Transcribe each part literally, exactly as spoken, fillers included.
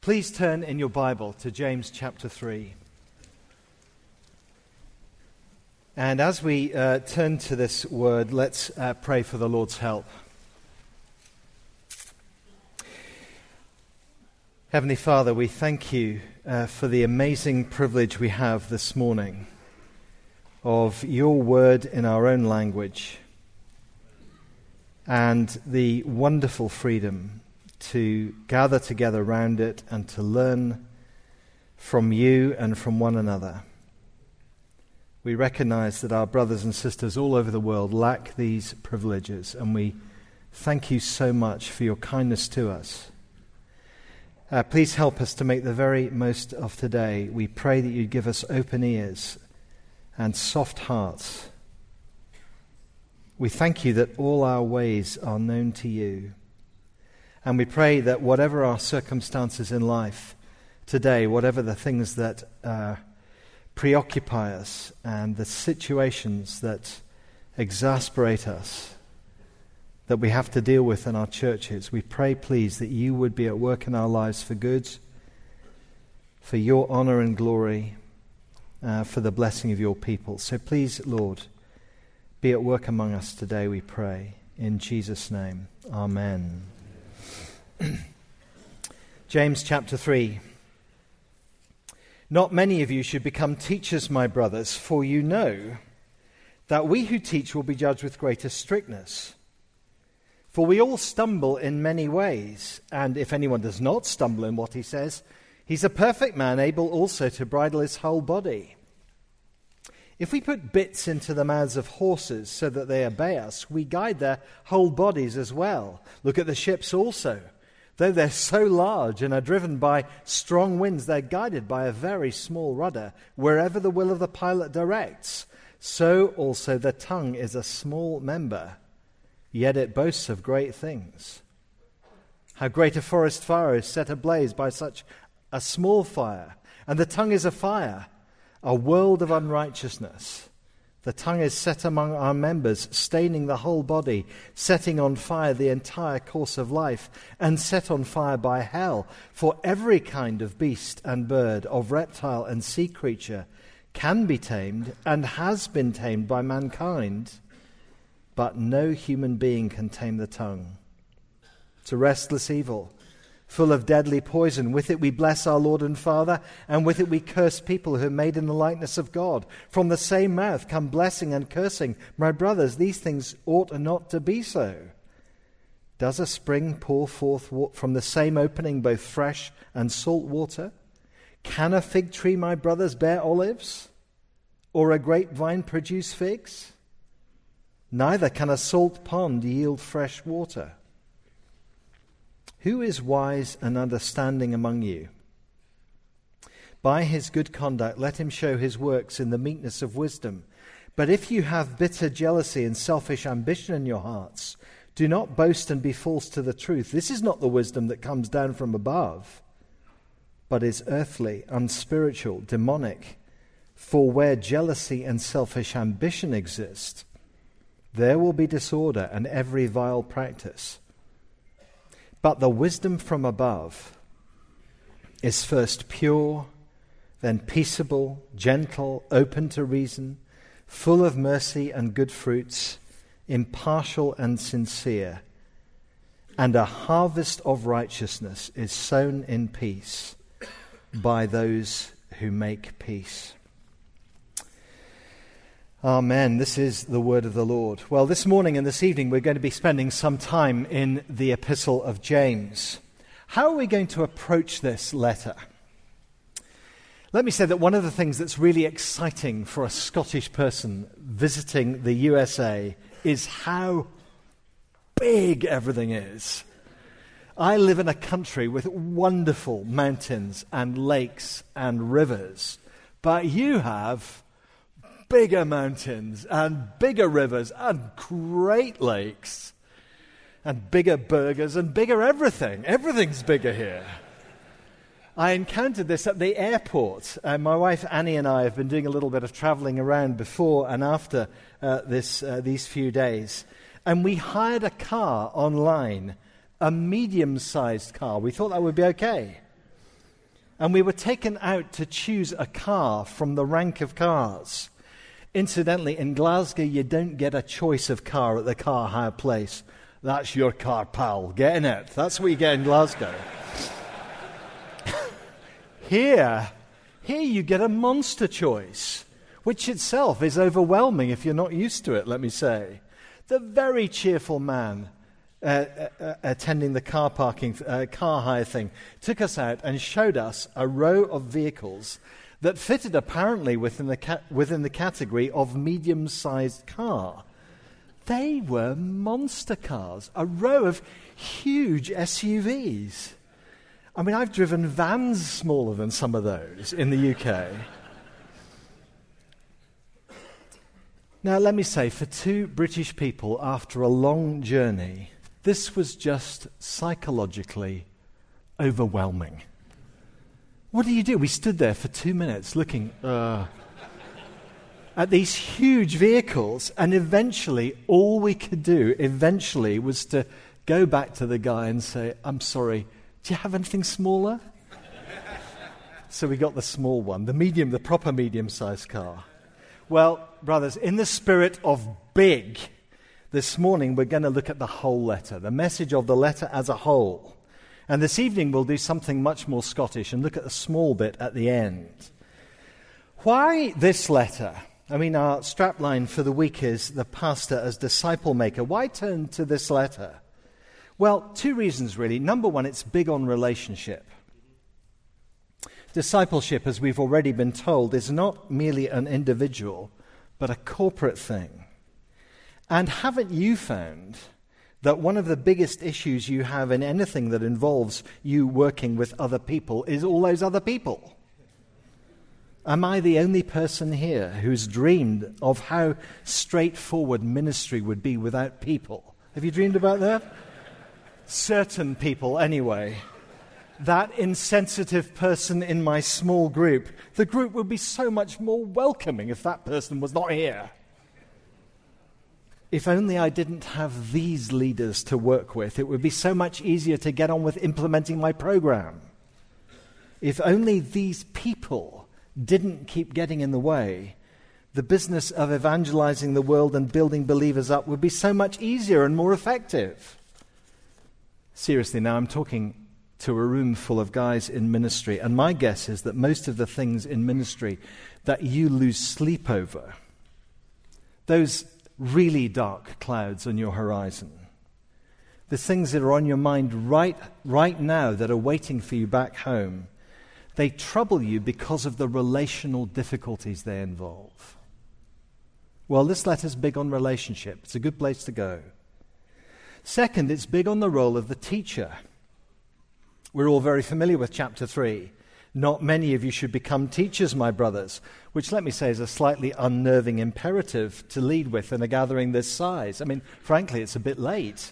Please turn in your Bible to James chapter three. And as we uh, turn to this word, let's uh, pray for the Lord's help. Heavenly Father, we thank you uh, for the amazing privilege we have this morning of your word in our own language and the wonderful freedom to gather together around it and to learn from you and from one another. We recognize that our brothers and sisters all over the world lack these privileges, and we thank you so much for your kindness to us. Uh, please help us to make the very most of today. We pray that you give us open ears and soft hearts. We thank you that all our ways are known to you. And we pray that whatever our circumstances in life today, whatever the things that uh, preoccupy us and the situations that exasperate us, that we have to deal with in our churches, we pray, please, that you would be at work in our lives for good, for your honor and glory, uh, for the blessing of your people. So please, Lord, be at work among us today, we pray. In Jesus' name, amen. James chapter three. Not many of you should become teachers, my brothers, for you know that we who teach will be judged with greater strictness. For we all stumble in many ways, and if anyone does not stumble in what he says, he's a perfect man, able also to bridle his whole body. If we put bits into the mouths of horses so that they obey us, we guide their whole bodies as well. Look at the ships also. Though they're so large and are driven by strong winds, they're guided by a very small rudder, wherever the will of the pilot directs. So also the tongue is a small member, yet it boasts of great things. How great a forest fire is set ablaze by such a small fire, and the tongue is a fire, a world of unrighteousness. The tongue is set among our members, staining the whole body, setting on fire the entire course of life, and set on fire by hell. For every kind of beast and bird, of reptile and sea creature, can be tamed and has been tamed by mankind, but no human being can tame the tongue. It's a restless evil, full of deadly poison. With it we bless our Lord and Father, and with it we curse people who are made in the likeness of God. From the same mouth come blessing and cursing. My brothers, these things ought not to be so. Does a spring pour forth from the same opening both fresh and salt water? Can a fig tree, my brothers, bear olives? Or a grapevine produce figs? Neither can a salt pond yield fresh water. Who is wise and understanding among you? By his good conduct, let him show his works in the meekness of wisdom. But if you have bitter jealousy and selfish ambition in your hearts, do not boast and be false to the truth. This is not the wisdom that comes down from above, but is earthly, unspiritual, demonic. For where jealousy and selfish ambition exist, there will be disorder and every vile practice. But the wisdom from above is first pure, then peaceable, gentle, open to reason, full of mercy and good fruits, impartial and sincere. And a harvest of righteousness is sown in peace by those who make peace. Amen. This is the word of the Lord. Well, this morning and this evening we're going to be spending some time in the Epistle of James. How are we going to approach this letter? Let me say that one of the things that's really exciting for a Scottish person visiting the U S A is how big everything is. I live in a country with wonderful mountains and lakes and rivers, but you have bigger mountains and bigger rivers and great lakes and bigger burgers and bigger everything. Everything's bigger here. I encountered this at the airport. Uh, my wife Annie and I have been doing a little bit of traveling around before and after uh, this uh, these few days. And we hired a car online, a medium-sized car. We thought that would be okay. And we were taken out to choose a car from the rank of cars. Incidentally, in Glasgow, you don't get a choice of car at the car hire place. That's your car, pal. Get in it. That's what you get in Glasgow. Here, here you get a monster choice, which itself is overwhelming if you're not used to it, let me say. The very cheerful man uh, uh, attending the car parking, uh, car hire thing, took us out and showed us a row of vehicles that fitted apparently within the ca- within the category of medium-sized car. They were monster cars, a row of huge S U Vs. I mean, I've driven vans smaller than some of those in the U K. Now, let me say, for two British people after a long journey, this was just psychologically overwhelming. What do you do? We stood there for two minutes looking uh, at these huge vehicles, and eventually, all we could do eventually was to go back to the guy and say, I'm sorry, do you have anything smaller? So we got the small one, the medium, the proper medium-sized car. Well, brothers, in the spirit of big, this morning we're going to look at the whole letter, the message of the letter as a whole. And this evening we'll do something much more Scottish and look at the small bit at the end. Why this letter? I mean, our strapline for the week is the pastor as disciple maker. Why turn to this letter? Well, two reasons really. Number one, it's big on relationship. Discipleship, as we've already been told, is not merely an individual, but a corporate thing. And haven't you found that one of the biggest issues you have in anything that involves you working with other people is all those other people? Am I the only person here who's dreamed of how straightforward ministry would be without people? Have you dreamed about that? Certain people, anyway. That insensitive person in my small group, the group would be so much more welcoming if that person was not here. If only I didn't have these leaders to work with, it would be so much easier to get on with implementing my program. If only these people didn't keep getting in the way, the business of evangelizing the world and building believers up would be so much easier and more effective. Seriously, now I'm talking to a room full of guys in ministry, and my guess is that most of the things in ministry that you lose sleep over, those really dark clouds on your horizon, the things that are on your mind right, right now that are waiting for you back home, they trouble you because of the relational difficulties they involve. Well, this letter's big on relationship. It's a good place to go. Second, it's big on the role of the teacher. We're all very familiar with chapter three. Not many of you should become teachers, my brothers, which, let me say, is a slightly unnerving imperative to lead with in a gathering this size. I mean, frankly, it's a bit late.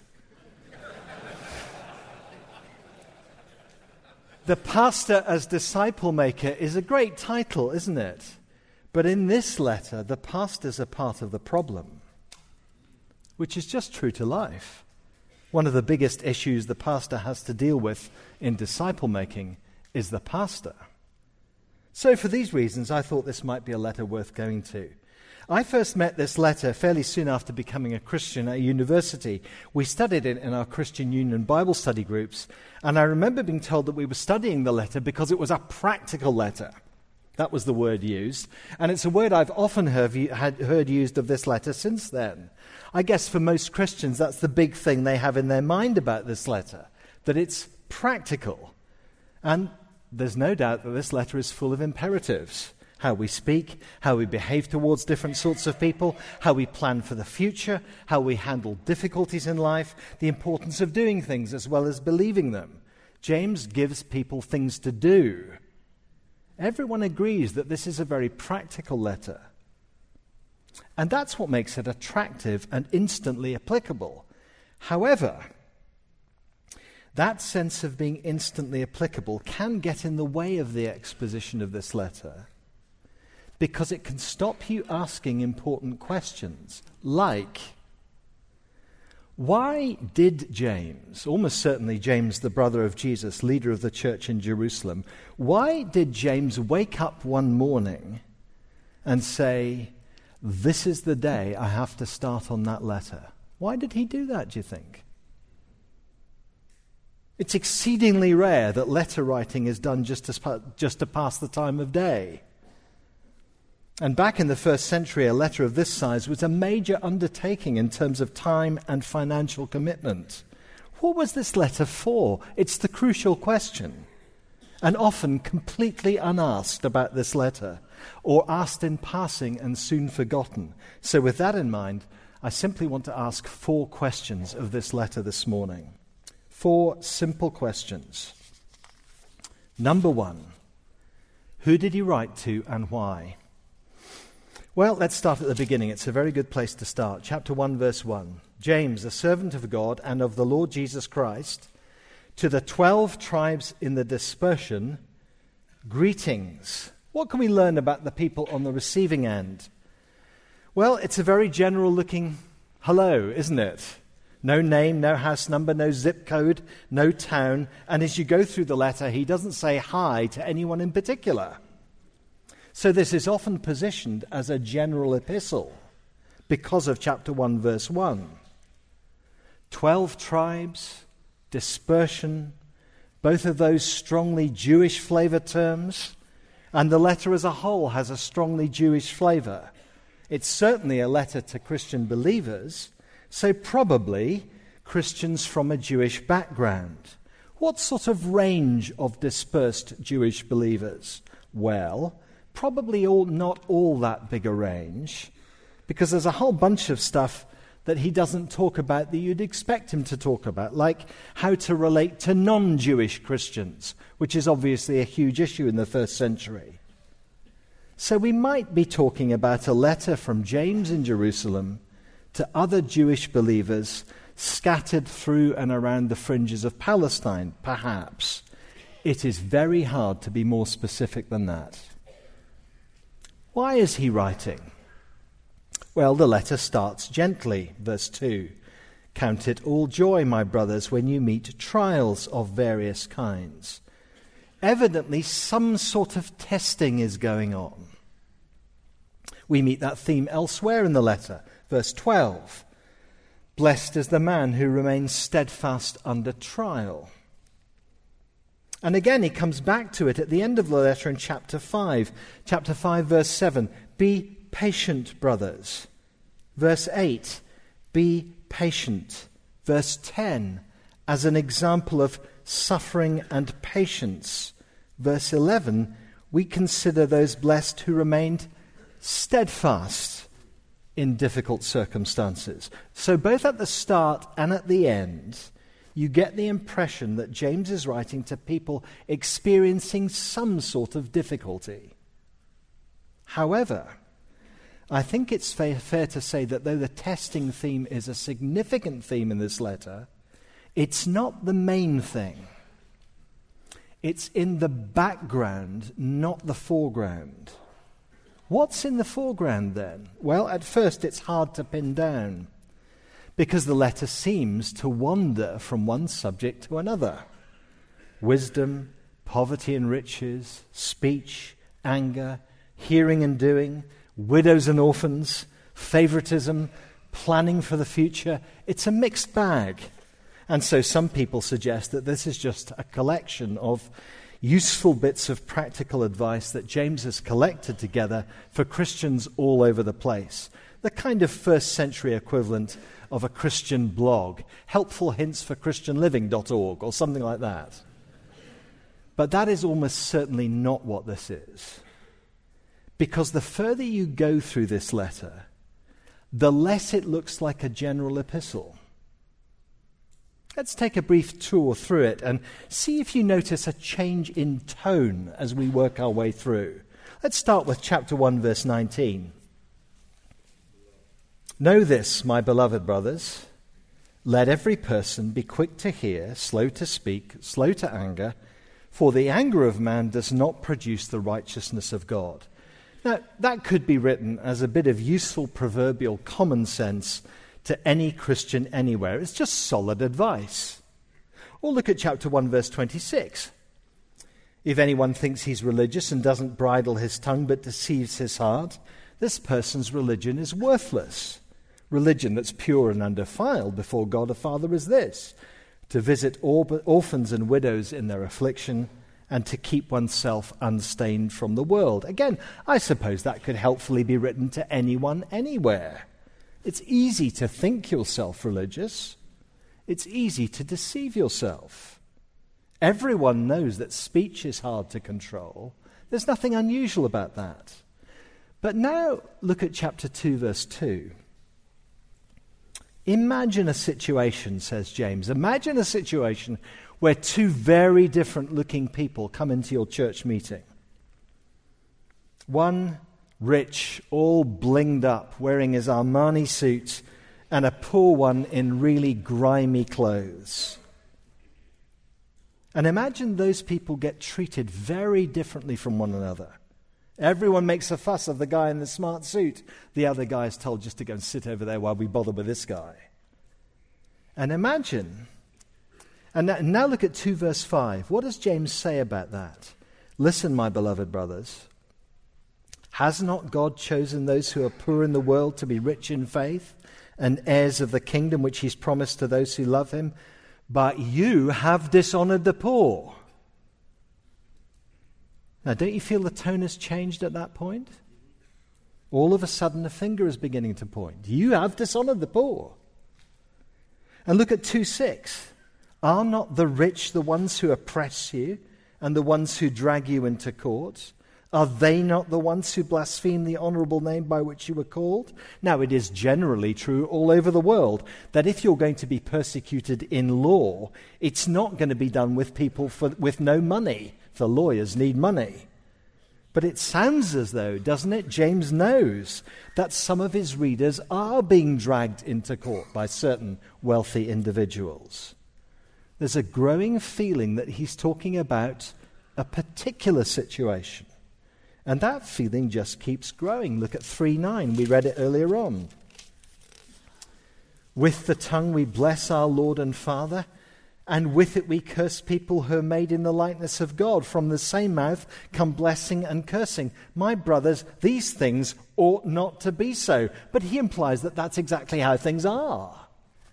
The pastor as disciple maker is a great title, isn't it? But in this letter, the pastor's a part of the problem, which is just true to life. One of the biggest issues the pastor has to deal with in disciple making is the pastor. So for these reasons, I thought this might be a letter worth going to. I first met this letter fairly soon after becoming a Christian at university. We studied it in our Christian Union Bible study groups, and I remember being told that we were studying the letter because it was a practical letter. That was the word used, and it's a word I've often heard, had heard used of this letter since then. I guess for most Christians, that's the big thing they have in their mind about this letter, that it's practical. And there's no doubt that this letter is full of imperatives. How we speak, how we behave towards different sorts of people, how we plan for the future, how we handle difficulties in life, the importance of doing things as well as believing them. James gives people things to do. Everyone agrees that this is a very practical letter. And that's what makes it attractive and instantly applicable. However, that sense of being instantly applicable can get in the way of the exposition of this letter because it can stop you asking important questions like, Why did James, almost certainly James, the brother of Jesus, leader of the church in Jerusalem, why did James wake up one morning and say, this is the day I have to start on that letter? Why did he do that, do you think? It's exceedingly rare that letter writing is done just to, just to pass the time of day. And back in the first century, a letter of this size was a major undertaking in terms of time and financial commitment. What was this letter for? It's the crucial question, and often completely unasked about this letter, or asked in passing and soon forgotten. So with that in mind, I simply want to ask four questions of this letter this morning. Four simple questions. Number one, who did he write to and why? Well, let's start at the beginning. It's a very good place to start. Chapter one, verse one. James, a servant of God and of the Lord Jesus Christ, to the twelve tribes in the dispersion, greetings. What can we learn about the people on the receiving end? Well, it's a very general-looking hello, isn't it? No name, no house number, no zip code, no town. And as you go through the letter, he doesn't say hi to anyone in particular. So this is often positioned as a general epistle because of chapter one, verse one. Twelve tribes, dispersion, both of those strongly Jewish flavor terms, and the letter as a whole has a strongly Jewish flavor. It's certainly a letter to Christian believers, so probably Christians from a Jewish background. What sort of range of dispersed Jewish believers? Well, probably all, not all that big a range, because there's a whole bunch of stuff that he doesn't talk about that you'd expect him to talk about, like how to relate to non-Jewish Christians, which is obviously a huge issue in the first century. So we might be talking about a letter from James in Jerusalem to other Jewish believers scattered through and around the fringes of Palestine, perhaps. It is very hard to be more specific than that. Why is he writing? Well, the letter starts gently, verse two. Count it all joy, my brothers, when you meet trials of various kinds. Evidently, some sort of testing is going on. We meet that theme elsewhere in the letter. Verse twelve. Blessed is the man who remains steadfast under trial. And again, he comes back to it at the end of the letter in chapter five. Chapter five, verse seven. Be patient, brothers. Verse eight. Be patient. Verse ten. As an example of suffering and patience. Verse eleven. We consider those blessed who remained steadfast in difficult circumstances. So both at the start and at the end, you get the impression that James is writing to people experiencing some sort of difficulty. However, I think it's fa- fair to say that though the testing theme is a significant theme in this letter, it's not the main thing. It's in the background, not the foreground. What's in the foreground then? Well, at first it's hard to pin down, because the letter seems to wander from one subject to another. Wisdom, poverty and riches, speech, anger, hearing and doing, widows and orphans, favoritism, planning for the future. It's a mixed bag. And so some people suggest that this is just a collection of useful bits of practical advice that James has collected together for Christians all over the place. The kind of first century equivalent of a Christian blog, helpful hints for christian living dot org or something like that. But that is almost certainly not what this is. Because the further you go through this letter, the less it looks like a general epistle. Let's take a brief tour through it and see if you notice a change in tone as we work our way through. Let's start with chapter one, verse nineteen. Know this, my beloved brothers, let every person be quick to hear, slow to speak, slow to anger, for the anger of man does not produce the righteousness of God. Now, that could be written as a bit of useful proverbial common sense to any Christian anywhere. It's just solid advice. Or look at chapter one, verse twenty-six. If anyone thinks he's religious and doesn't bridle his tongue but deceives his heart, this person's religion is worthless. Religion that's pure and undefiled before God the Father is this: to visit orphans and widows in their affliction, and to keep oneself unstained from the world. Again, I suppose that could helpfully be written to anyone, anywhere. It's easy to think yourself religious. It's easy to deceive yourself. Everyone knows that speech is hard to control. There's nothing unusual about that. But now look at chapter two, verse two. Imagine a situation, says James, imagine a situation where two very different looking people come into your church meeting. One rich, all blinged up, wearing his Armani suit, and a poor one in really grimy clothes. And imagine those people get treated very differently from one another. Everyone makes a fuss of the guy in the smart suit. The other guy is told just to go and sit over there while we bother with this guy. And imagine, and now look at two verse five. What does James say about that? Listen, my beloved brothers. Has not God chosen those who are poor in the world to be rich in faith and heirs of the kingdom which he's promised to those who love him? But you have dishonored the poor. Now, don't you feel the tone has changed at that point? All of a sudden, a finger is beginning to point. You have dishonored the poor. And look at two six. Are not the rich the ones who oppress you and the ones who drag you into court? Are they not the ones who blaspheme the honorable name by which you were called? Now, it is generally true all over the world that if you're going to be persecuted in law, it's not going to be done with people for, with no money. The lawyers need money. But it sounds as though, doesn't it, James knows that some of his readers are being dragged into court by certain wealthy individuals. There's a growing feeling that he's talking about a particular situation. And that feeling just keeps growing. Look at three nine. We read it earlier on. With the tongue we bless our Lord and Father, and with it we curse people who are made in the likeness of God. From the same mouth come blessing and cursing. My brothers, these things ought not to be so. But he implies that that's exactly how things are.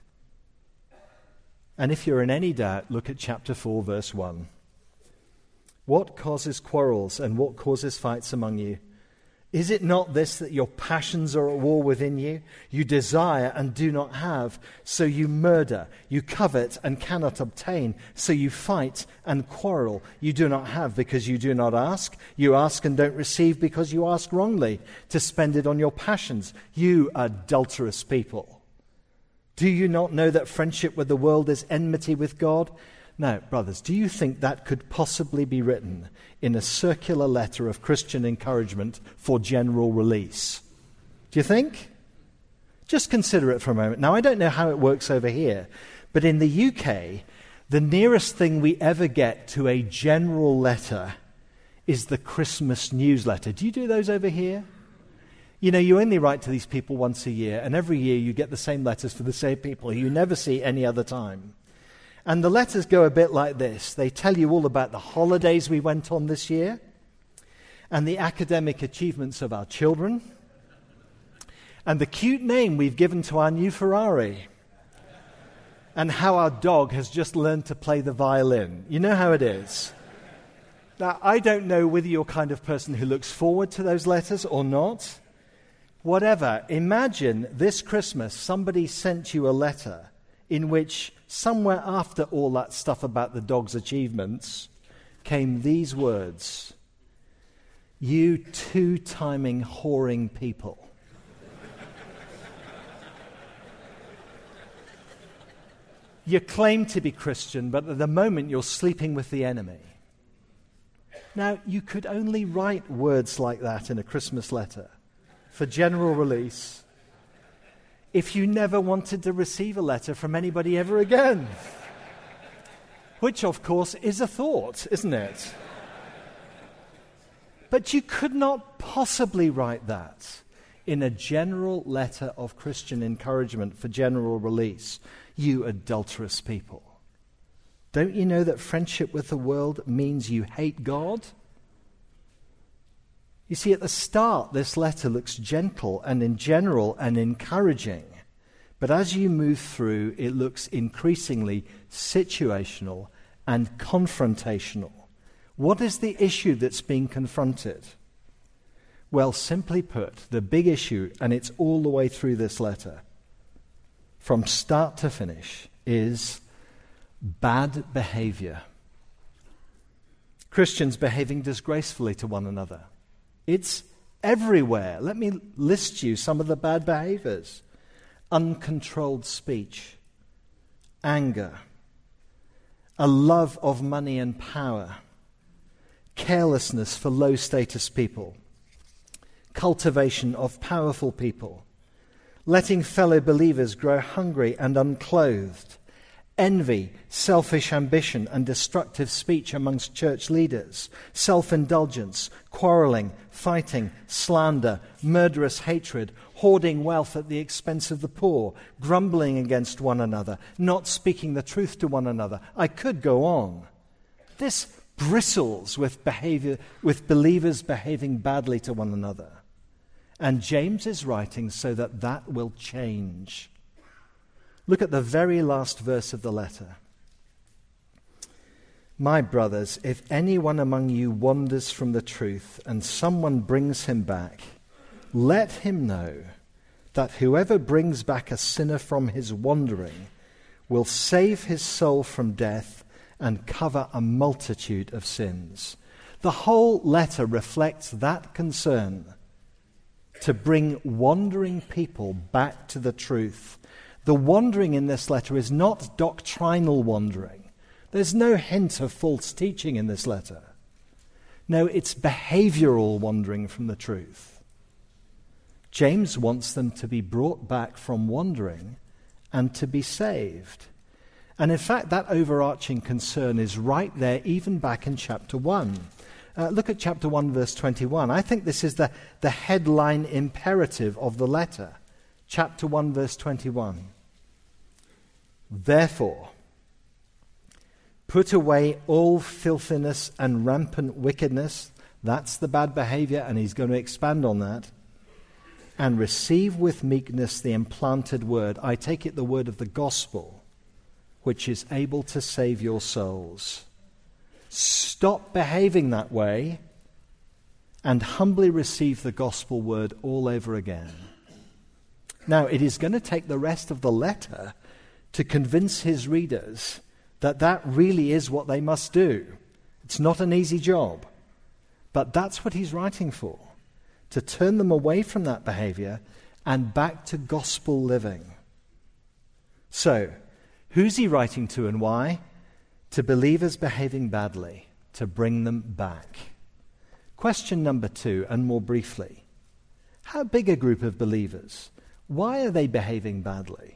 And if you're in any doubt, look at chapter four, verse one. What causes quarrels and what causes fights among you? Is it not this, that your passions are at war within you? You desire and do not have, so you murder. You covet and cannot obtain, so you fight and quarrel. You do not have because you do not ask. You ask and don't receive because you ask wrongly, to spend it on your passions. You adulterous people. Do you not know that friendship with the world is enmity with God? Now, brothers, do you think that could possibly be written in a circular letter of Christian encouragement for general release? Do you think? Just consider it for a moment. Now, I don't know how it works over here, but in the U K, the nearest thing we ever get to a general letter is the Christmas newsletter. Do you do those over here? You know, you only write to these people once a year, and every year you get the same letters for the same people who you never see any other time. And the letters go a bit like this. They tell you all about the holidays we went on this year, and the academic achievements of our children, and the cute name we've given to our new Ferrari, and how our dog has just learned to play the violin. You know how it is. Now, I don't know whether you're the kind of person who looks forward to those letters or not. Whatever, imagine this Christmas somebody sent you a letter in which somewhere after all that stuff about the dog's achievements came these words: you two-timing, whoring people. You claim to be Christian, but at the moment you're sleeping with the enemy. Now, you could only write words like that in a Christmas letter for general release if you never wanted to receive a letter from anybody ever again. Which, of course, is a thought, isn't it? But you could not possibly write that in a general letter of Christian encouragement for general release. You adulterous people. Don't you know that friendship with the world means you hate God? You see, at the start, this letter looks gentle and in general and encouraging. But as you move through, it looks increasingly situational and confrontational. What is the issue that's being confronted? Well, simply put, the big issue, and it's all the way through this letter, from start to finish, is bad behavior. Christians behaving disgracefully to one another. It's everywhere. Let me list you some of the bad behaviors. Uncontrolled speech, anger, a love of money and power, carelessness for low-status people, cultivation of powerful people, letting fellow believers grow hungry and unclothed, envy, selfish ambition, and destructive speech amongst church leaders, self-indulgence, quarreling, fighting, slander, murderous hatred, hoarding wealth at the expense of the poor, grumbling against one another, not speaking the truth to one another. I could go on. This bristles with behavior, with believers behaving badly to one another. And James is writing so that that will change. Look at the very last verse of the letter. My brothers, if anyone among you wanders from the truth and someone brings him back, let him know that whoever brings back a sinner from his wandering will save his soul from death and cover a multitude of sins. The whole letter reflects that concern to bring wandering people back to the truth. The wandering in this letter is not doctrinal wandering. There's no hint of false teaching in this letter. No, it's behavioral wandering from the truth. James wants them to be brought back from wandering and to be saved. And in fact, that overarching concern is right there, even back in chapter one. Uh, look at chapter one, verse twenty-one. I think this is the, the headline imperative of the letter. Chapter one, verse twenty-one. Therefore, put away all filthiness and rampant wickedness. That's the bad behavior, and he's going to expand on that. And receive with meekness the implanted word. I take it the word of the gospel, which is able to save your souls. Stop behaving that way and humbly receive the gospel word all over again. Now, it is going to take the rest of the letter to convince his readers that that really is what they must do. It's not an easy job, but that's what he's writing for, to turn them away from that behavior and back to gospel living. So, who's he writing to and why? To believers behaving badly, to bring them back. Question number two, and more briefly, how big a group of believers? Why are they behaving badly?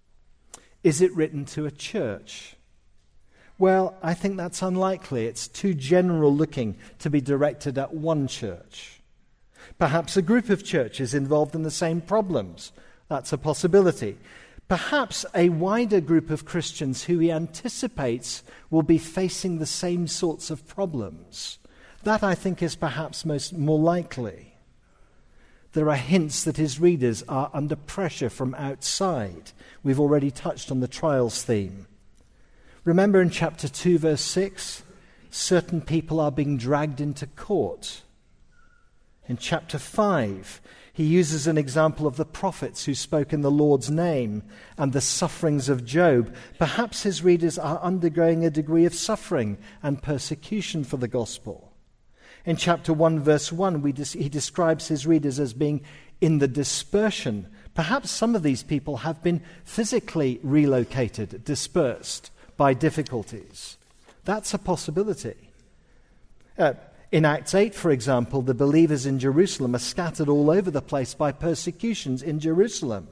Is it written to a church? Well, I think that's unlikely. It's too general looking to be directed at one church. Perhaps a group of churches involved in the same problems. That's a possibility. Perhaps a wider group of Christians who he anticipates will be facing the same sorts of problems. That, I think, is perhaps most more likely. There are hints that his readers are under pressure from outside. We've already touched on the trials theme. Remember in chapter two, verse six, certain people are being dragged into court. In chapter five, he uses an example of the prophets who spoke in the Lord's name and the sufferings of Job. Perhaps his readers are undergoing a degree of suffering and persecution for the gospel. In chapter one, verse one, we des- he describes his readers as being in the dispersion. Perhaps some of these people have been physically relocated, dispersed by difficulties. That's a possibility. Uh, In Acts eight, for example, the believers in Jerusalem are scattered all over the place by persecutions in Jerusalem.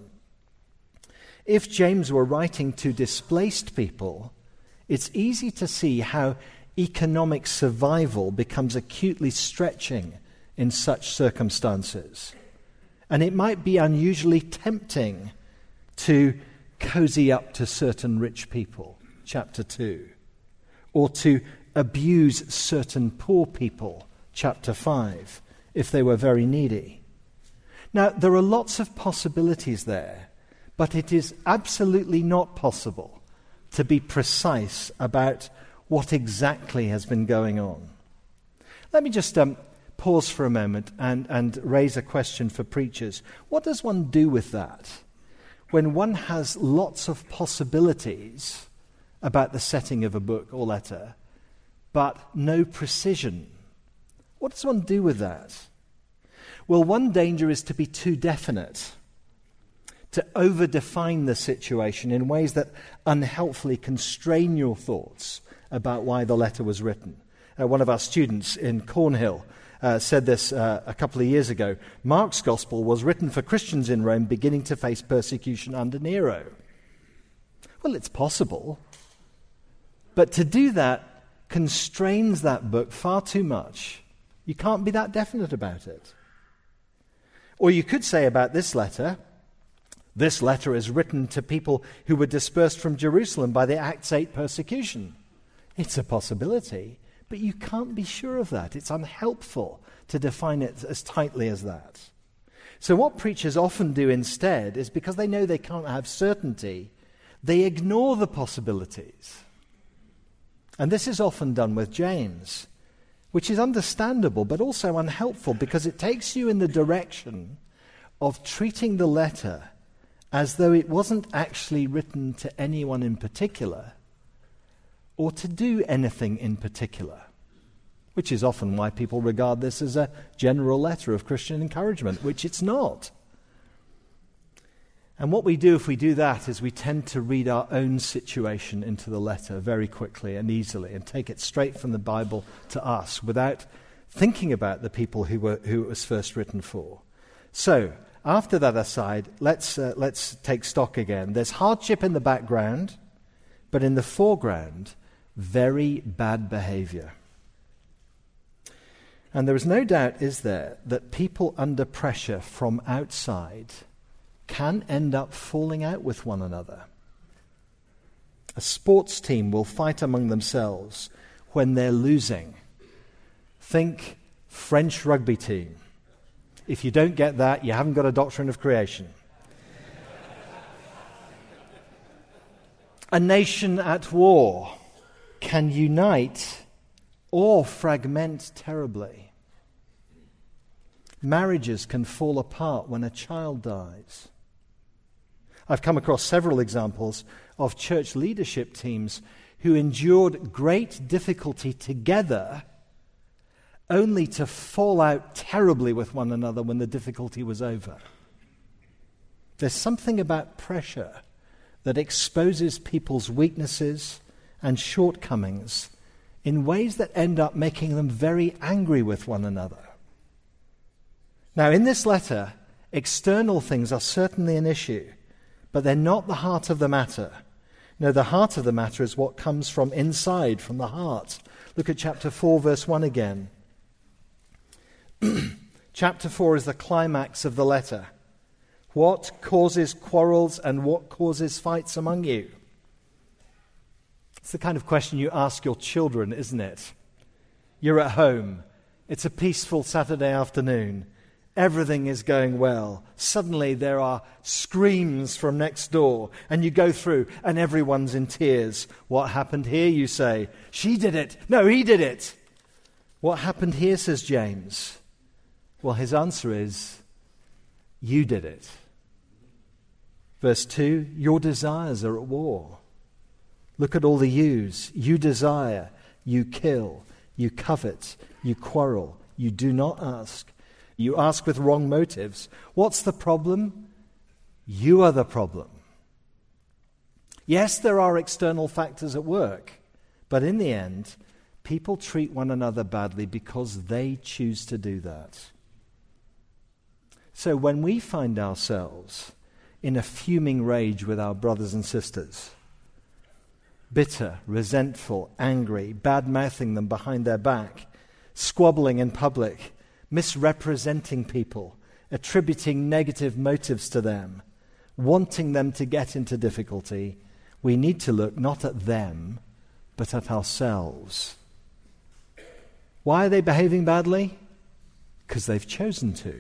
If James were writing to displaced people, it's easy to see how economic survival becomes acutely stretching in such circumstances. And it might be unusually tempting to cozy up to certain rich people, chapter two, or to abuse certain poor people, chapter five, if they were very needy. Now, there are lots of possibilities there, but it is absolutely not possible to be precise about what exactly has been going on. Let me just um, pause for a moment and, and raise a question for preachers. What does one do with that when one has lots of possibilities about the setting of a book or letter, but no precision? What does one do with that? Well, one danger is to be too definite, to over-define the situation in ways that unhelpfully constrain your thoughts about why the letter was written. Uh, one of our students in Cornhill uh, said this uh, a couple of years ago. Mark's Gospel was written for Christians in Rome beginning to face persecution under Nero. Well, it's possible, but to do that constrains that book far too much. You can't be that definite about it. Or you could say about this letter, this letter is written to people who were dispersed from Jerusalem by the Acts eight persecution. It's a possibility, but you can't be sure of that. It's unhelpful to define it as tightly as that. So what preachers often do instead is, because they know they can't have certainty, they ignore the possibilities. And this is often done with James, which is understandable but also unhelpful, because it takes you in the direction of treating the letter as though it wasn't actually written to anyone in particular or to do anything in particular, which is often why people regard this as a general letter of Christian encouragement, which it's not. And what we do if we do that is we tend to read our own situation into the letter very quickly and easily and take it straight from the Bible to us without thinking about the people who were who it was first written for. So, after that aside, let's uh, let's take stock again. There's hardship in the background, but in the foreground, very bad behavior. And there is no doubt, is there, that people under pressure from outside can end up falling out with one another. A sports team will fight among themselves when they're losing. Think French rugby team. If you don't get that, you haven't got a doctrine of creation. A nation at war can unite or fragment terribly. Marriages can fall apart when a child dies. I've come across several examples of church leadership teams who endured great difficulty together only to fall out terribly with one another when the difficulty was over. There's something about pressure that exposes people's weaknesses and shortcomings in ways that end up making them very angry with one another. Now, in this letter, external things are certainly an issue, but they're not the heart of the matter. No, the heart of the matter is what comes from inside, from the heart. Look at chapter four, verse one again. Chapter four is the climax of the letter. What causes quarrels and what causes fights among you? It's the kind of question you ask your children, isn't it? You're at home. It's a peaceful Saturday afternoon. Everything is going well. Suddenly there are screams from next door, and you go through and everyone's in tears. What happened here, you say? She did it. No, he did it. What happened here, says James? Well, his answer is, you did it. Verse two, your desires are at war. Look at all the yous. You desire, you kill, you covet, you quarrel, you do not ask. You ask with wrong motives. What's the problem? You are the problem. Yes, there are external factors at work, but in the end, people treat one another badly because they choose to do that. So when we find ourselves in a fuming rage with our brothers and sisters, bitter, resentful, angry, bad-mouthing them behind their back, squabbling in public, misrepresenting people, attributing negative motives to them, wanting them to get into difficulty, we need to look not at them, but at ourselves. Why are they behaving badly? Because they've chosen to.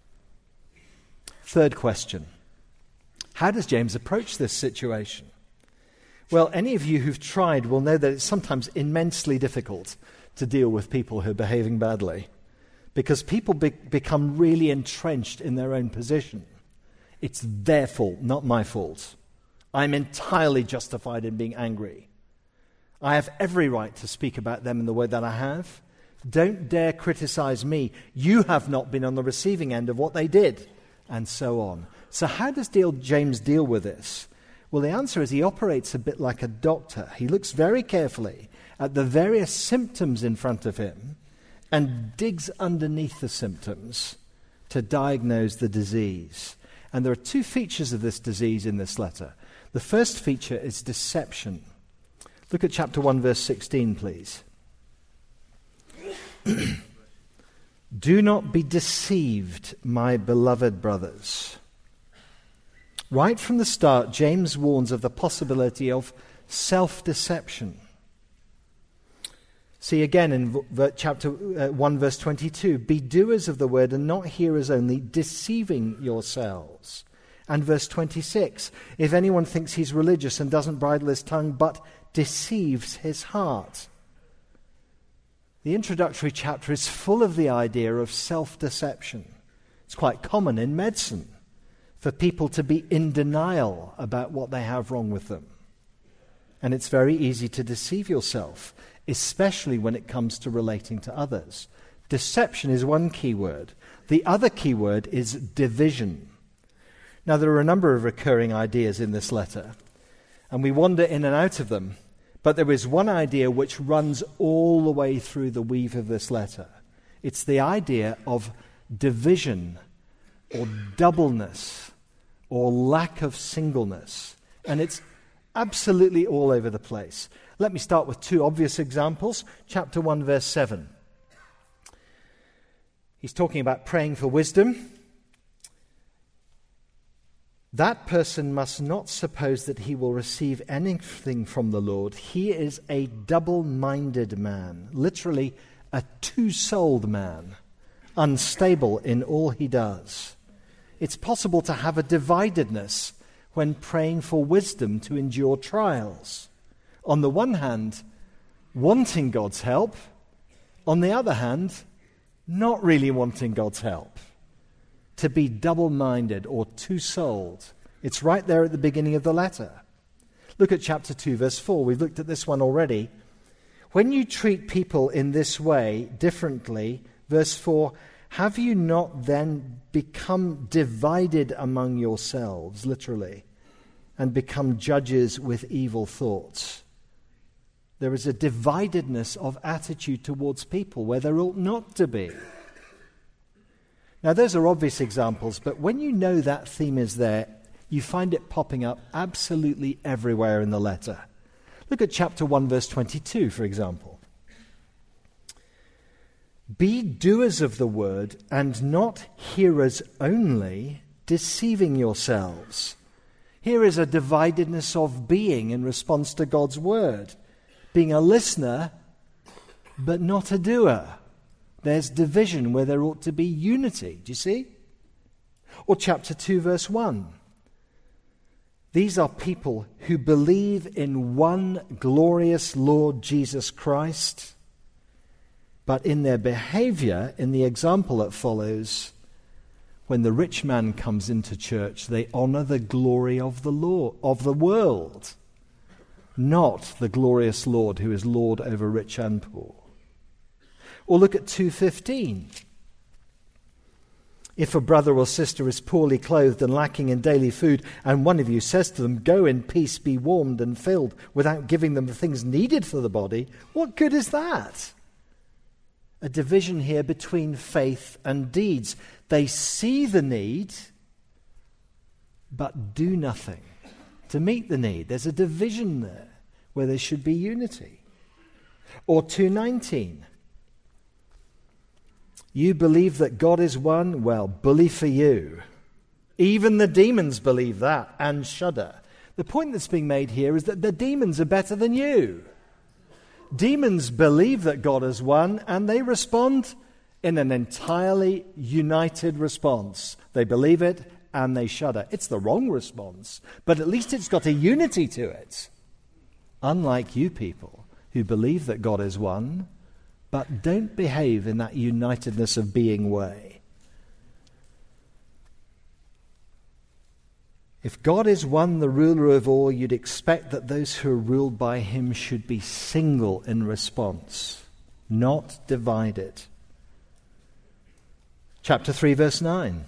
Third question. How does James approach this situation? Well, any of you who've tried will know that it's sometimes immensely difficult to deal with people who are behaving badly, because people be- become really entrenched in their own position. It's their fault, not my fault. I'm entirely justified in being angry. I have every right to speak about them in the way that I have. Don't dare criticize me. You have not been on the receiving end of what they did, and so on. So how does deal, James deal with this? Well, the answer is he operates a bit like a doctor. He looks very carefully at the various symptoms in front of him and digs underneath the symptoms to diagnose the disease. And there are two features of this disease in this letter. The first feature is deception. Look at chapter one, verse sixteen, please. Do not be deceived, my beloved brothers. Right from the start, James warns of the possibility of self-deception. See again in v- chapter uh, one, verse twenty-two, be doers of the word and not hearers only, deceiving yourselves. And verse twenty-six, if anyone thinks he's religious and doesn't bridle his tongue but deceives his heart. The introductory chapter is full of the idea of self-deception. It's quite common in medicine for people to be in denial about what they have wrong with them. And it's very easy to deceive yourself, especially when it comes to relating to others. Deception is one key word. The other key word is division. Now, there are a number of recurring ideas in this letter, and we wander in and out of them, but there is one idea which runs all the way through the weave of this letter. It's the idea of division or doubleness or lack of singleness, and it's absolutely all over the place. Let me start with two obvious examples. Chapter one, verse seven. He's talking about praying for wisdom. That person must not suppose that he will receive anything from the Lord. He is a double-minded man, literally a two-souled man, unstable in all he does. It's possible to have a dividedness when praying for wisdom to endure trials. On the one hand, wanting God's help. On the other hand, not really wanting God's help. To be double-minded or two-souled. It's right there at the beginning of the letter. Look at chapter two, verse four. We've looked at this one already. When you treat people in this way differently, verse four, have you not then become divided among yourselves, literally, and become judges with evil thoughts? There is a dividedness of attitude towards people where there ought not to be. Now, those are obvious examples, but when you know that theme is there, you find it popping up absolutely everywhere in the letter. Look at chapter one, verse twenty-two, for example. Be doers of the word and not hearers only, deceiving yourselves. Here is a dividedness of being in response to God's word. Being a listener, but not a doer. There's division where there ought to be unity. Do you see? Or chapter two, verse one. These are people who believe in one glorious Lord Jesus Christ, but in their behavior, in the example that follows, when the rich man comes into church, they honor the glory of the Lord, of the world, not the glorious Lord who is Lord over rich and poor. Or look at two fifteen. If a brother or sister is poorly clothed and lacking in daily food, and one of you says to them, go in peace, be warmed and filled, without giving them the things needed for the body, what good is that? A division here between faith and deeds. They see the need, but do nothing to meet the need. There's a division there where there should be unity. Or two nineteen. You believe that God is one? Well, bully for you. Even the demons believe that and shudder. The point that's being made here is that the demons are better than you. Demons believe that God is one, and they respond in an entirely united response. They believe it and they shudder. It's the wrong response, but at least it's got a unity to it. Unlike you people who believe that God is one, but don't behave in that unitedness of being way. If God is one, the ruler of all, you'd expect that those who are ruled by him should be single in response, not divided. Chapter three, verse nine.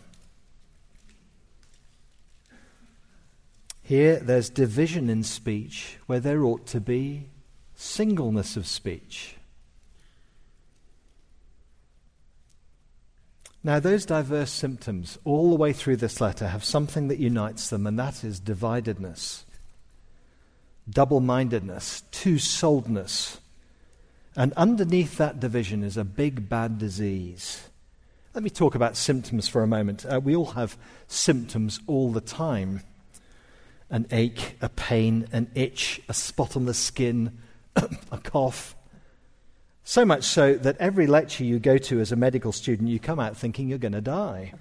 Here there's division in speech where there ought to be singleness of speech. Now, those diverse symptoms all the way through this letter have something that unites them, and that is dividedness, double-mindedness, two-souledness. And underneath that division is a big, bad disease. Let me talk about symptoms for a moment. Uh, we all have symptoms all the time. An ache, a pain, an itch, a spot on the skin, a cough. So much so that every lecture you go to as a medical student, you come out thinking you're going to die.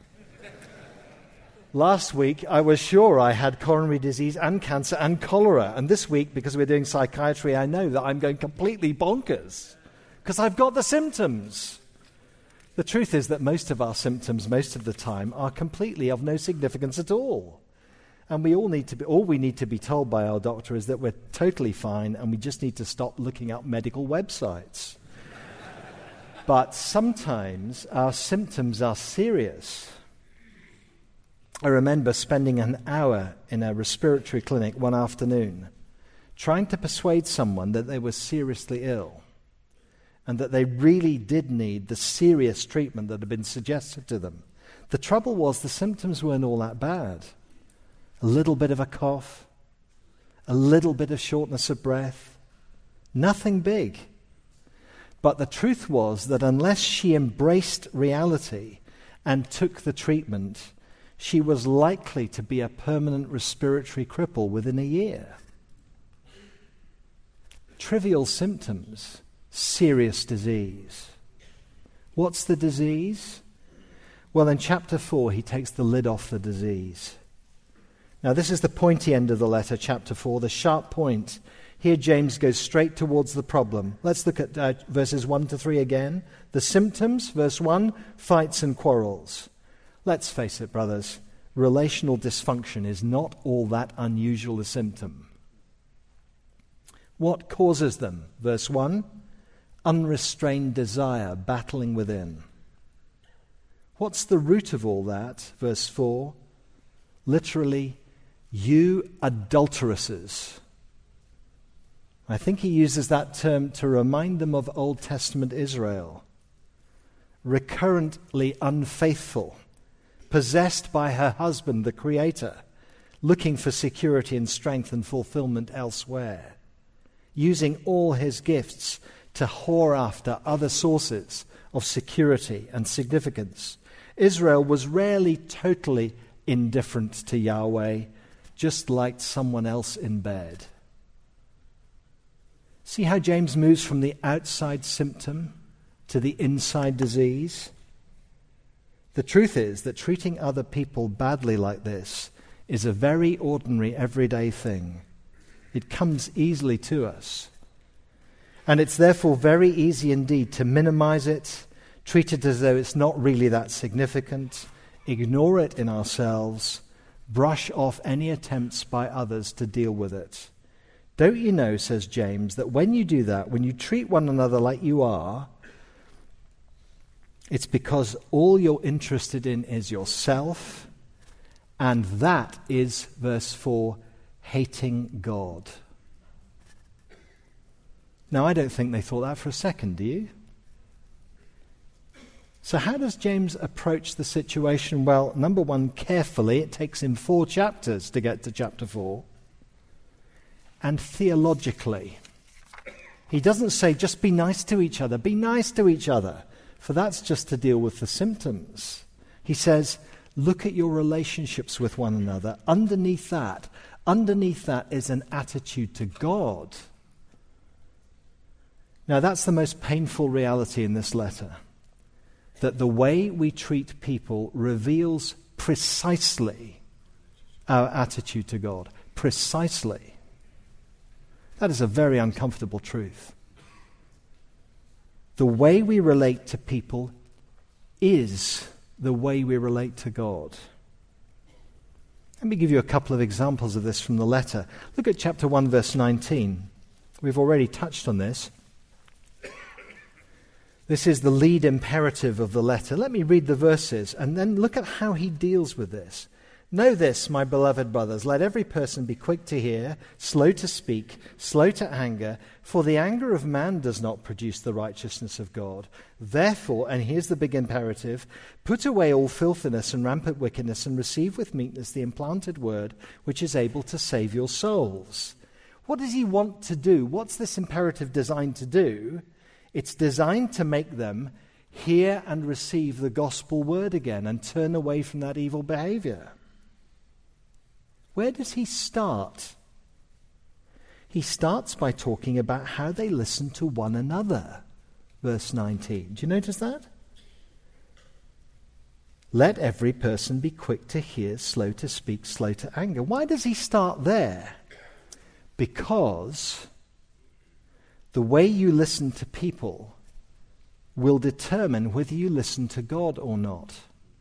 Last week, I was sure I had coronary disease and cancer and cholera. And this week, because we're doing psychiatry, I know that I'm going completely bonkers because I've got the symptoms. The truth is that most of our symptoms, most of the time, are completely of no significance at all. And we all need to be, all we need to be told by our doctor is that we're totally fine and we just need to stop looking up medical websites. But sometimes our symptoms are serious. I remember spending an hour in a respiratory clinic one afternoon trying to persuade someone that they were seriously ill and that they really did need the serious treatment that had been suggested to them. The trouble was the symptoms weren't all that bad. A little bit of a cough, a little bit of shortness of breath, nothing big. But the truth was that unless she embraced reality and took the treatment, she was likely to be a permanent respiratory cripple within a year. Trivial symptoms, serious disease. What's the disease? Well, in chapter four, he takes the lid off the disease. Now, this is the pointy end of the letter, chapter four, the sharp point. Here, James goes straight towards the problem. Let's look at uh, verses one to three again. The symptoms, verse one, fights and quarrels. Let's face it, brothers, relational dysfunction is not all that unusual a symptom. What causes them? Verse one, unrestrained desire battling within. What's the root of all that? Verse four, literally, you adulteresses. I think he uses that term to remind them of Old Testament Israel. Recurrently unfaithful, possessed by her husband, the Creator, looking for security and strength and fulfillment elsewhere, using all his gifts to whore after other sources of security and significance. Israel was rarely totally indifferent to Yahweh, just like someone else in bed. See how James moves from the outside symptom to the inside disease? The truth is that treating other people badly like this is a very ordinary, everyday thing. It comes easily to us. And it's therefore very easy indeed to minimize it, treat it as though it's not really that significant, ignore it in ourselves, brush off any attempts by others to deal with it. Don't you know, says James, that when you do that, when you treat one another like you are, it's because all you're interested in is yourself, and that is, verse four, hating God. Now, I don't think they thought that for a second, do you? So how does James approach the situation? Well, number one, carefully. It takes him four chapters to get to chapter four. And theologically. He doesn't say, just be nice to each other. Be nice to each other. for that's just to deal with the symptoms. He says, look at your relationships with one another. Underneath that, underneath that is an attitude to God. Now, that's the most painful reality in this letter, that the way we treat people reveals precisely our attitude to God. Precisely. That is a very uncomfortable truth. The way we relate to people is the way we relate to God. Let me give you a couple of examples of this from the letter. Look at chapter one, verse nineteen. We've already touched on this. This is the lead imperative of the letter. Let me read the verses and then look at how he deals with this. Know this, my beloved brothers, let every person be quick to hear, slow to speak, slow to anger, for the anger of man does not produce the righteousness of God. Therefore, and here's the big imperative, put away all filthiness and rampant wickedness and receive with meekness the implanted word which is able to save your souls. What does he want to do? What's this imperative designed to do? It's designed to make them hear and receive the gospel word again and turn away from that evil behavior. Where does he start? He starts by talking about how they listen to one another. Verse nineteen. Do you notice that? Let every person be quick to hear, slow to speak, slow to anger. Why does he start there? Because the way you listen to people will determine whether you listen to God or not.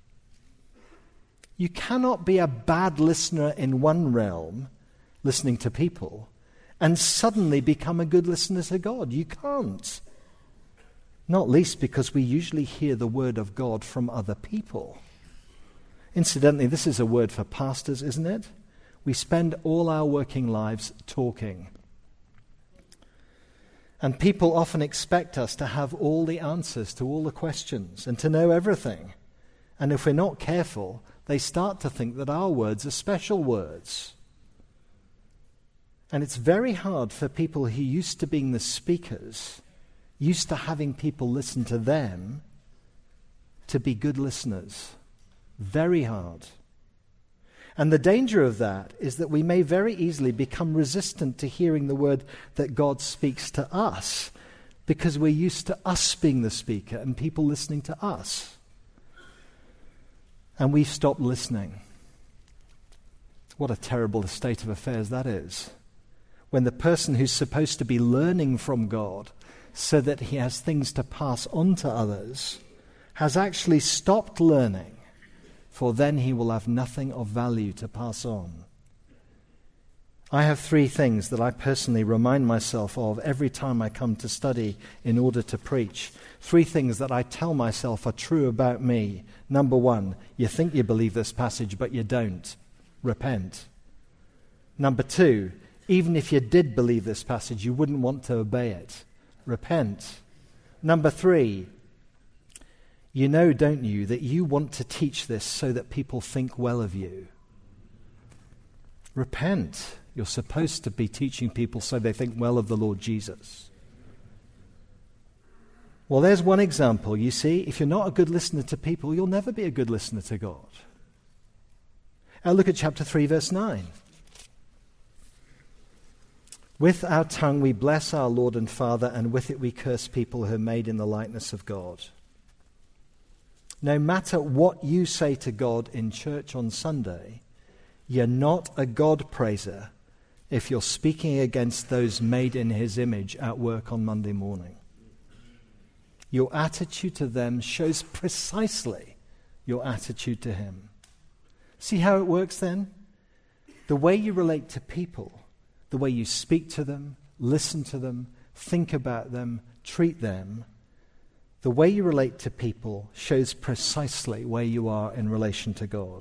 You cannot be a bad listener in one realm, listening to people, and suddenly become a good listener to God. You can't. Not least because we usually hear the word of God from other people. Incidentally, this is a word for pastors, isn't it? We spend all our working lives talking. And people often expect us to have all the answers to all the questions and to know everything. And if we're not careful, they start to think that our words are special words. And it's very hard for people who used to being the speakers, used to having people listen to them, to be good listeners. Very hard. And the danger of that is that we may very easily become resistant to hearing the word that God speaks to us because we're used to us being the speaker and people listening to us. And we've stopped listening. What a terrible state of affairs that is. When the person who's supposed to be learning from God so that he has things to pass on to others has actually stopped learning, for then he will have nothing of value to pass on. I have three things that I personally remind myself of every time I come to study in order to preach. Three things that I tell myself are true about me. Number one, you think you believe this passage, but you don't. Repent. Number two, even if you did believe this passage, you wouldn't want to obey it. Repent. Number three, you know, don't you, that you want to teach this so that people think well of you. Repent. You're supposed to be teaching people so they think well of the Lord Jesus. Well, there's one example. You see, if you're not a good listener to people, you'll never be a good listener to God. Now look at chapter three, verse nine. With our tongue we bless our Lord and Father, and with it we curse people who are made in the likeness of God. No matter what you say to God in church on Sunday, you're not a God praiser if you're speaking against those made in his image at work on Monday morning. Your attitude to them shows precisely your attitude to him. See how it works then? The way you relate to people, the way you speak to them, listen to them, think about them, treat them, the way you relate to people shows precisely where you are in relation to God.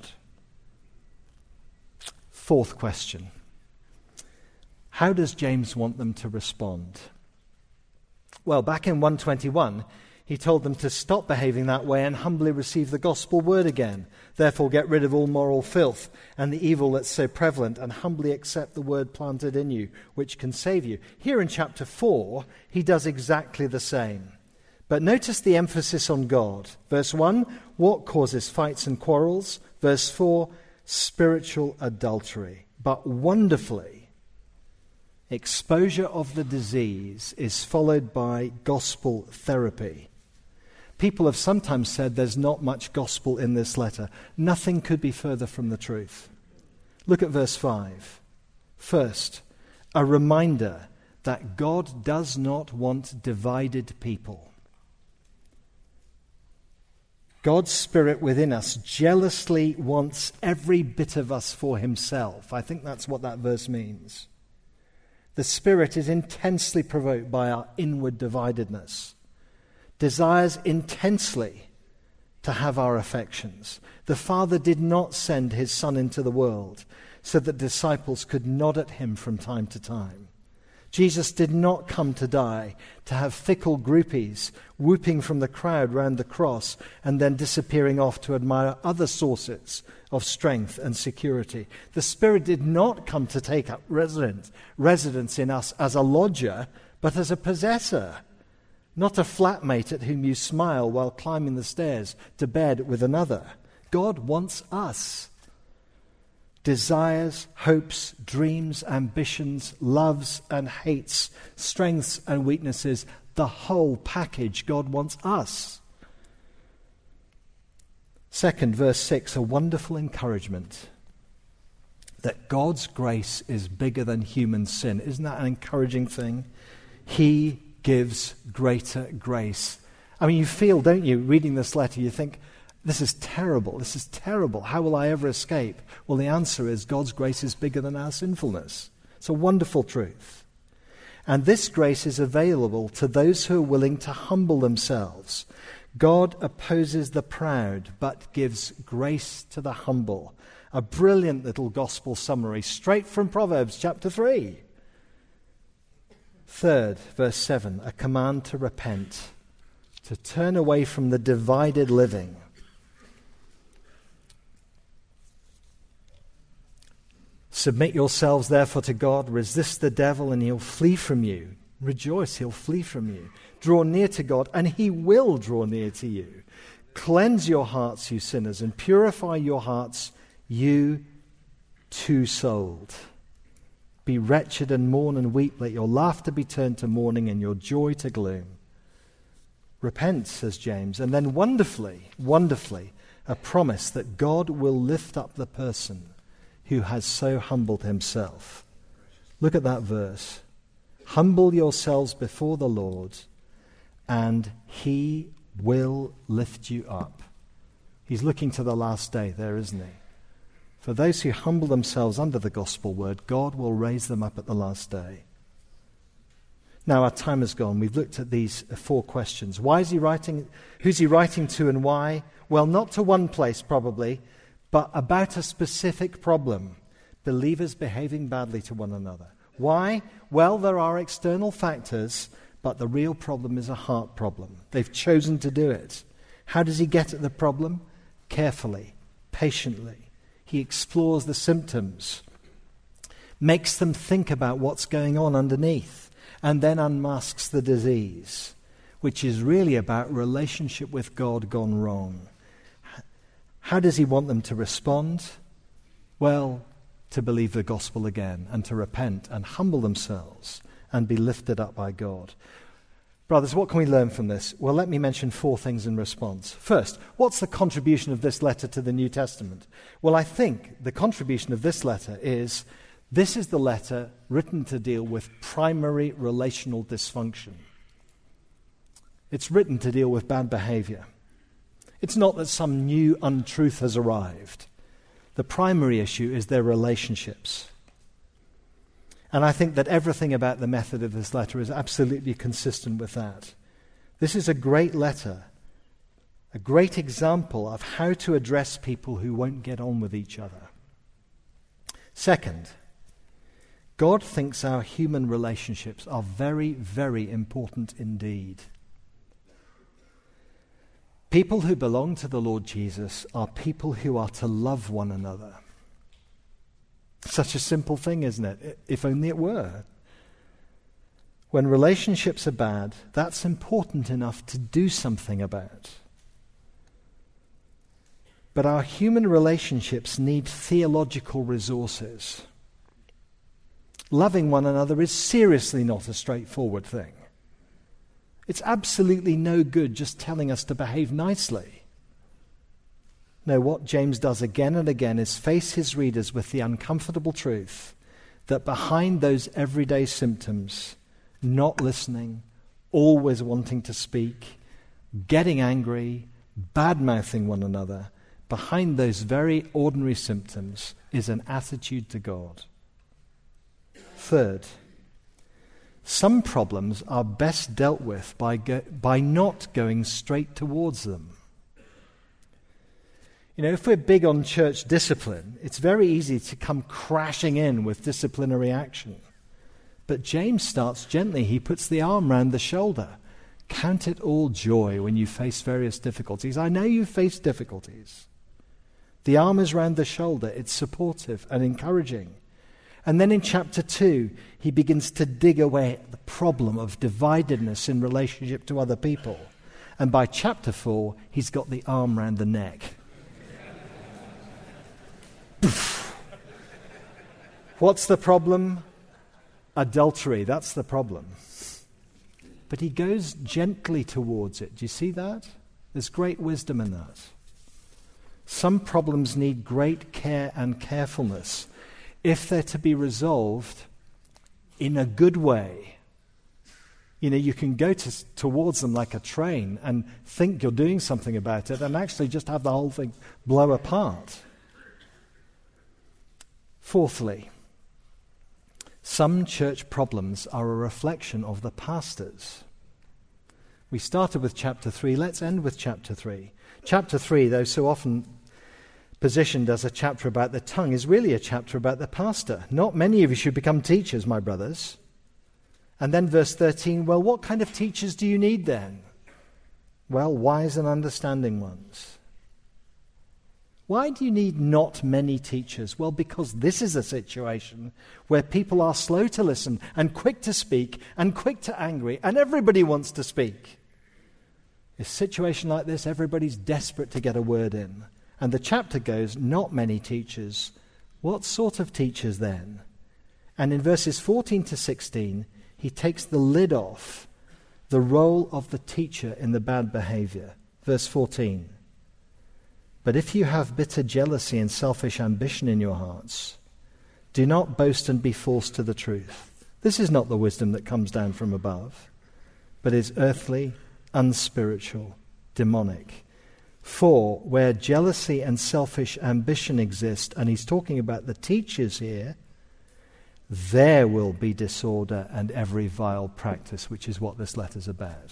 Fourth question. How does James want them to respond? Well, back in one twenty-one, he told them to stop behaving that way and humbly receive the gospel word again. Therefore, get rid of all moral filth and the evil that's so prevalent, and humbly accept the word planted in you, which can save you. Here in chapter four, he does exactly the same. But notice the emphasis on God. Verse one, what causes fights and quarrels? Verse four, spiritual adultery. But wonderfully, exposure of the disease is followed by gospel therapy. People have sometimes said there's not much gospel in this letter. Nothing could be further from the truth. Look at verse five. First, a reminder that God does not want divided people. God's Spirit within us jealously wants every bit of us for himself. I think that's what that verse means. The Spirit is intensely provoked by our inward dividedness, desires intensely to have our affections. The Father did not send his Son into the world so that disciples could nod at him from time to time. Jesus did not come to die to have fickle groupies whooping from the crowd round the cross and then disappearing off to admire other sources of strength and security. The Spirit did not come to take up residence, residence in us as a lodger, but as a possessor, not a flatmate at whom you smile while climbing the stairs to bed with another. God wants us. Desires, hopes, dreams, ambitions, loves and hates, strengths and weaknesses, the whole package. God wants us. Second, verse six, a wonderful encouragement that God's grace is bigger than human sin. Isn't that an encouraging thing? He gives greater grace. I mean, you feel, don't you, reading this letter, you think, this is terrible, this is terrible. How will I ever escape? Well, the answer is God's grace is bigger than our sinfulness. It's a wonderful truth. And this grace is available to those who are willing to humble themselves. God opposes the proud, but gives grace to the humble. A brilliant little gospel summary, straight from Proverbs chapter three. Third, verse seven, a command to repent, to turn away from the divided living. Submit yourselves therefore to God, resist the devil and he'll flee from you. Rejoice, he'll flee from you. Draw near to God and he will draw near to you. Cleanse your hearts, you sinners, and purify your hearts, you two-souled. Be wretched and mourn and weep. Let your laughter be turned to mourning and your joy to gloom. Repent, says James, and then wonderfully, wonderfully, a promise that God will lift up the person who has so humbled himself. Look at that verse. Humble yourselves before the Lord, and he will lift you up. He's looking to the last day there, isn't he? For those who humble themselves under the gospel word, God will raise them up at the last day. Now our time has gone. We've looked at these four questions. Why is he writing? Who's he writing to and why? Well, not to one place probably, but about a specific problem. Believers behaving badly to one another. Why? Well, there are external factors, but the real problem is a heart problem. They've chosen to do it. How does he get at the problem? Carefully, patiently. He explores the symptoms, makes them think about what's going on underneath, and then unmasks the disease, which is really about relationship with God gone wrong. How does he want them to respond? Well, to believe the gospel again and to repent and humble themselves and be lifted up by God. Brothers, what can we learn from this? Well, let me mention four things in response. First, what's the contribution of this letter to the New Testament? Well, I think the contribution of this letter is this is the letter written to deal with primary relational dysfunction. It's written to deal with bad behavior. It's not that some new untruth has arrived. The primary issue is their relationships. And I think that everything about the method of this letter is absolutely consistent with that. This is a great letter, a great example of how to address people who won't get on with each other. Second, God thinks our human relationships are very, very important indeed. People who belong to the Lord Jesus are people who are to love one another. Such a simple thing, isn't it? If only it were. When relationships are bad, that's important enough to do something about. But our human relationships need theological resources. Loving one another is seriously not a straightforward thing. It's absolutely no good just telling us to behave nicely. No, what James does again and again is face his readers with the uncomfortable truth that behind those everyday symptoms, not listening, always wanting to speak, getting angry, bad-mouthing one another, behind those very ordinary symptoms is an attitude to God. Third, some problems are best dealt with by, go- by not going straight towards them. You know, if we're big on church discipline, it's very easy to come crashing in with disciplinary action. But James starts gently. He puts the arm round the shoulder. Count it all joy when you face various difficulties. I know you face difficulties. The arm is round the shoulder. It's supportive and encouraging. And then in chapter two, he begins to dig away at the problem of dividedness in relationship to other people. And by chapter four, he's got the arm round the neck. What's the problem? Adultery, that's the problem. But he goes gently towards it. Do you see that? There's great wisdom in that. Some problems need great care and carefulness if they're to be resolved in a good way. You know, you can go to, towards them like a train and think you're doing something about it and actually just have the whole thing blow apart. Fourthly, some church problems are a reflection of the pastors. We started with chapter three. Let's end with chapter three. Chapter three, though so often positioned as a chapter about the tongue, is really a chapter about the pastor. Not many of you should become teachers, my brothers. And then verse thirteen, well, what kind of teachers do you need then? Well, wise and understanding ones. Why do you need not many teachers? Well, because this is a situation where people are slow to listen and quick to speak and quick to angry, and everybody wants to speak. In a situation like this, everybody's desperate to get a word in. And the chapter goes, not many teachers. What sort of teachers then? And in verses fourteen to sixteen, he takes the lid off the role of the teacher in the bad behavior. Verse fourteen. But if you have bitter jealousy and selfish ambition in your hearts, do not boast and be false to the truth. This is not the wisdom that comes down from above, but is earthly, unspiritual, demonic. For where jealousy and selfish ambition exist, and he's talking about the teachers here, there will be disorder and every vile practice, which is what this letter's about.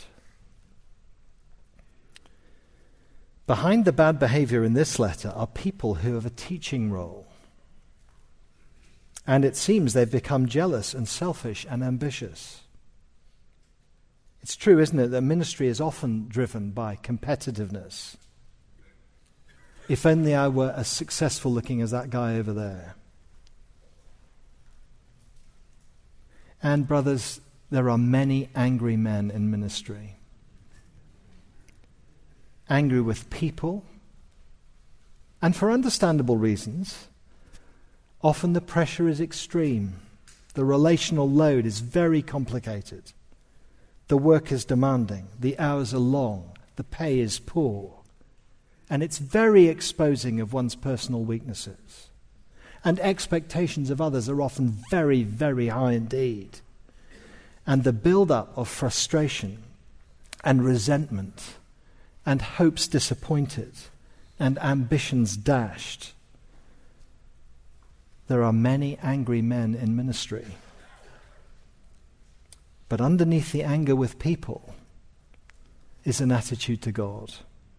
Behind the bad behavior in this letter are people who have a teaching role. And it seems they've become jealous and selfish and ambitious. It's true, isn't it, that ministry is often driven by competitiveness. If only I were as successful looking as that guy over there. And brothers, there are many angry men in ministry. Angry with people, and for understandable reasons. Often the pressure is extreme. The relational load is very complicated. The work is demanding. The hours are long. The pay is poor. And it's very exposing of one's personal weaknesses. And expectations of others are often very, very high indeed. And the build-up of frustration and resentment and hopes disappointed, and ambitions dashed. There are many angry men in ministry. But underneath the anger with people is an attitude to God.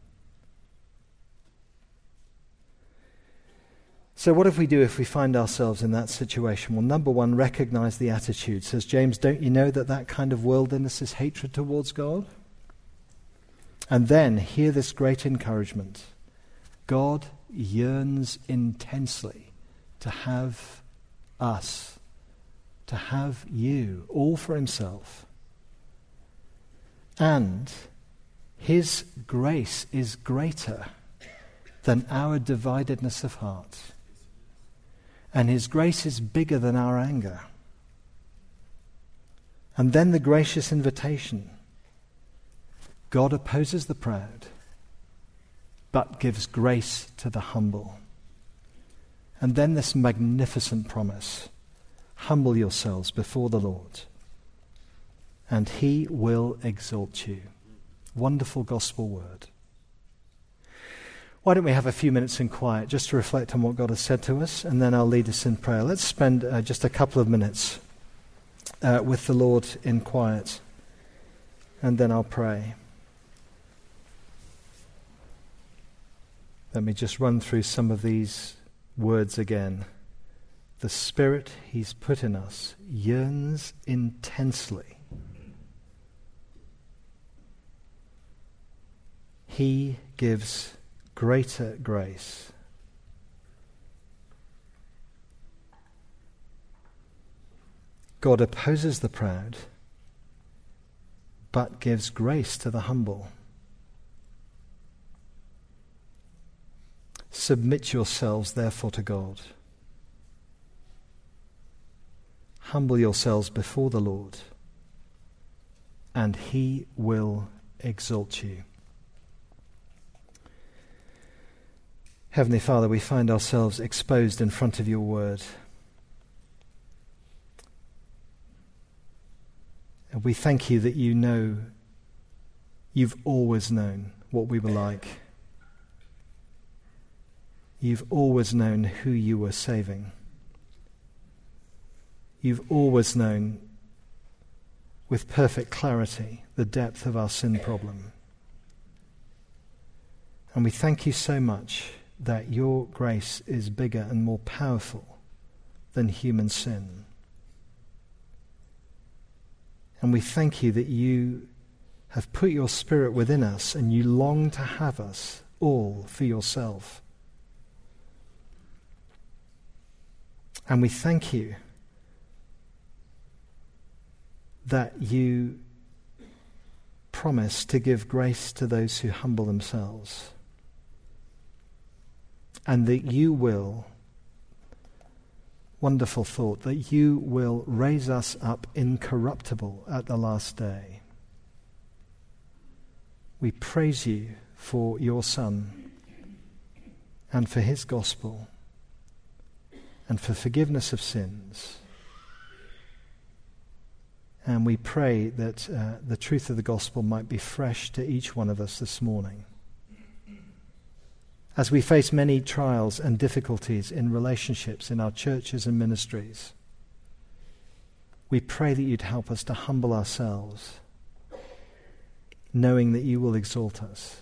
So what if we do if we find ourselves in that situation? Well, number one, recognize the attitude. Says James, don't you know that that kind of worldliness is hatred towards God? And then hear this great encouragement. God yearns intensely to have us, to have you, all for himself. And his grace is greater than our dividedness of heart. And his grace is bigger than our anger. And then the gracious invitation. God opposes the proud, but gives grace to the humble. And then this magnificent promise. Humble yourselves before the Lord, and he will exalt you. Wonderful gospel word. Why don't we have a few minutes in quiet just to reflect on what God has said to us, and then I'll lead us in prayer. Let's spend uh, just a couple of minutes uh, with the Lord in quiet, and then I'll pray. Let me just run through some of these words again. The Spirit he's put in us yearns intensely. He gives greater grace. God opposes the proud, but gives grace to the humble. Submit yourselves, therefore, to God. Humble yourselves before the Lord, and he will exalt you. Heavenly Father, we find ourselves exposed in front of your word. And we thank you that you know, you've always known what we were like. You've always known who you were saving. You've always known with perfect clarity the depth of our sin problem. And we thank you so much that your grace is bigger and more powerful than human sin. And we thank you that you have put your Spirit within us and you long to have us all for yourself. And we thank you that you promise to give grace to those who humble themselves, and that you will, wonderful thought, that you will raise us up incorruptible at the last day. We praise you for your Son and for his gospel and for forgiveness of sins. And we pray that uh, the truth of the gospel might be fresh to each one of us this morning. As we face many trials and difficulties in relationships in our churches and ministries, we pray that you'd help us to humble ourselves, knowing that you will exalt us.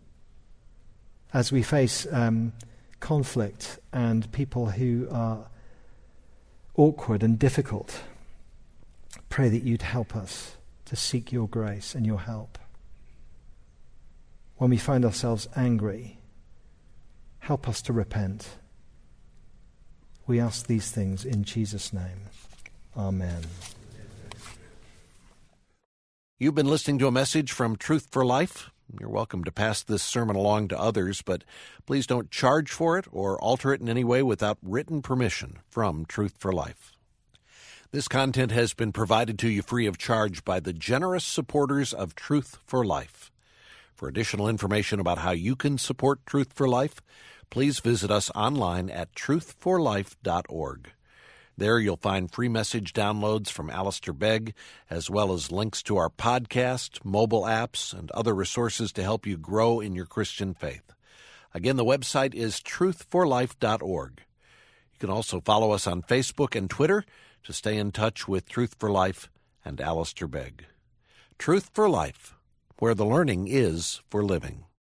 As we face um, conflict and people who are awkward and difficult, pray that you'd help us to seek your grace and your help. When we find ourselves angry, help us to repent. We ask these things in Jesus' name. Amen. You've been listening to a message from Truth for Life. You're welcome to pass this sermon along to others, but please don't charge for it or alter it in any way without written permission from Truth for Life. This content has been provided to you free of charge by the generous supporters of Truth for Life. For additional information about how you can support Truth for Life, please visit us online at truth for life dot org. There you'll find free message downloads from Alistair Begg, as well as links to our podcast, mobile apps, and other resources to help you grow in your Christian faith. Again, the website is truth for life dot org. You can also follow us on Facebook and Twitter to stay in touch with Truth for Life and Alistair Begg. Truth for Life, where the learning is for living.